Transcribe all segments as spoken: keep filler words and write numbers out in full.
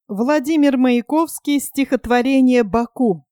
Владимир Маяковский. Стихотворение «Баку».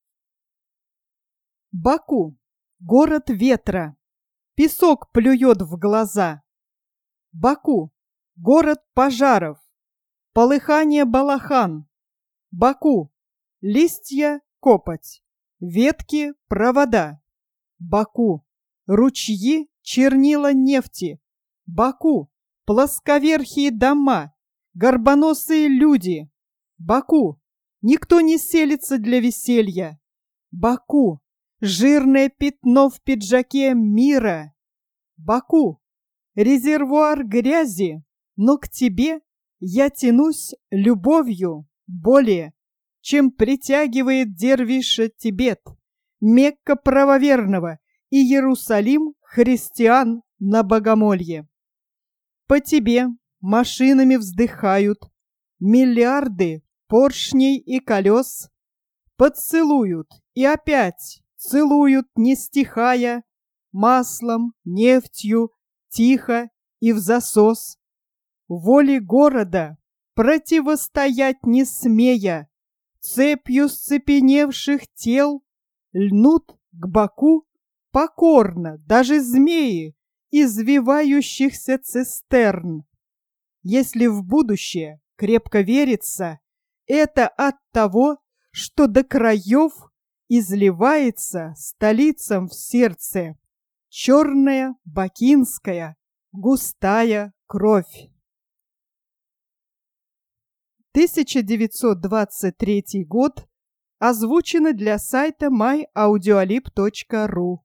Баку — город ветра, песок плюет в глаза. Баку — город пожаров, полыхание балахан. Баку — листья копоть, ветки провода. Баку — ручьи чернила нефти. Баку — плосковерхие дома, горбоносые люди. Баку — никто не селится для веселья. Баку — жирное пятно в пиджаке мира. Баку — резервуар грязи, но к тебе я тянусь любовью более, чем притягивает дервиша Тибет, Мекка правоверного и Иерусалим христиан на богомолье. По тебе машинами вздыхают миллиарды поршней и колес, поцелуют и опять целуют, не стихая, маслом, нефтью, тихо и взасос. Воле города противостоять не смея, цепью сцепеневших тел льнут к Баку покорно даже змеи извивающихся цистерн. Если в будущее крепко верится, это от того, что до краев изливается столицам в сердце черная бакинская густая кровь. тысяча девятьсот двадцать третий год. Озвучено для сайта май аудиолиб точка ру.